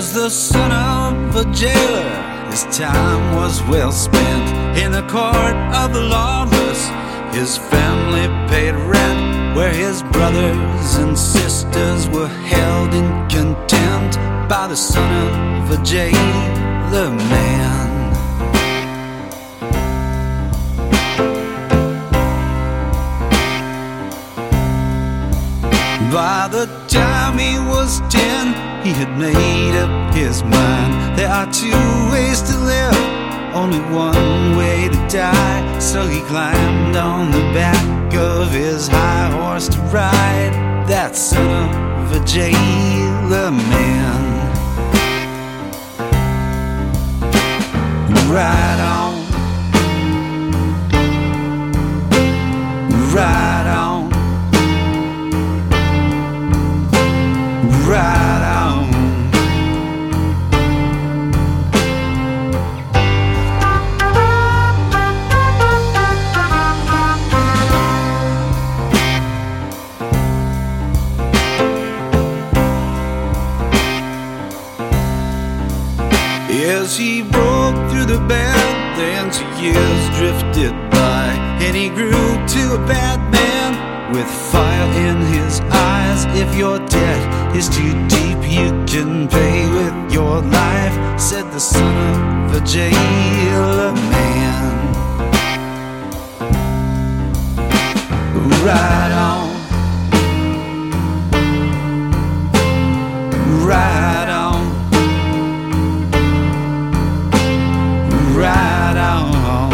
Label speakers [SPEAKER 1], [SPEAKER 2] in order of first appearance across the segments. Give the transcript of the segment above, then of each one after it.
[SPEAKER 1] As the son of a jailer, his time was well spent in the court of the lawless. His family paid rent, where his brothers and sisters were held in contempt by the son of a jailer man. By the time he was 10, he had made up his mind. There are two ways to live, only one way to die. So he climbed on the back of his high horse to ride that son of a jailer man. Ride on, ride on, ride on. As he broke through the bed, then 2 years drifted by, and he grew to a bad man with fire in his eyes. If your debt is too deep, you can pay with your life, said the son of a jailer man. Ride on, ride on, ride on.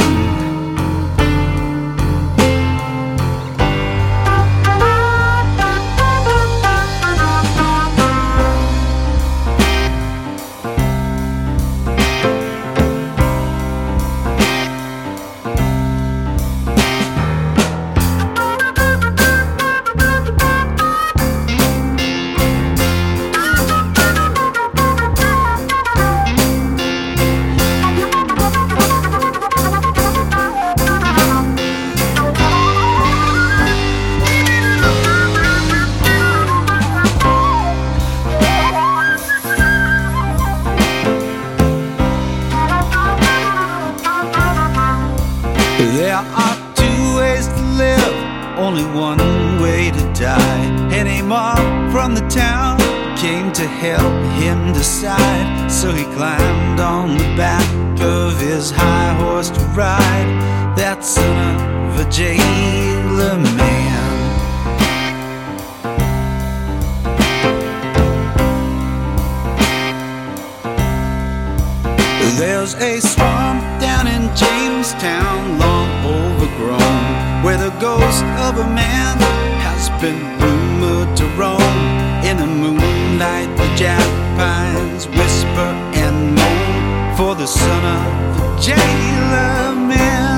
[SPEAKER 1] There are two ways to live, only one way to die. And a mob from the town came to help him decide. So he climbed on the back of his high horse to ride that son of a jailer man. There's a swamp down in Jamestown, long overgrown, where the ghost of a man has been rumored to roam. In the moonlight the jack pines whisper and moan for the son of a jailer man.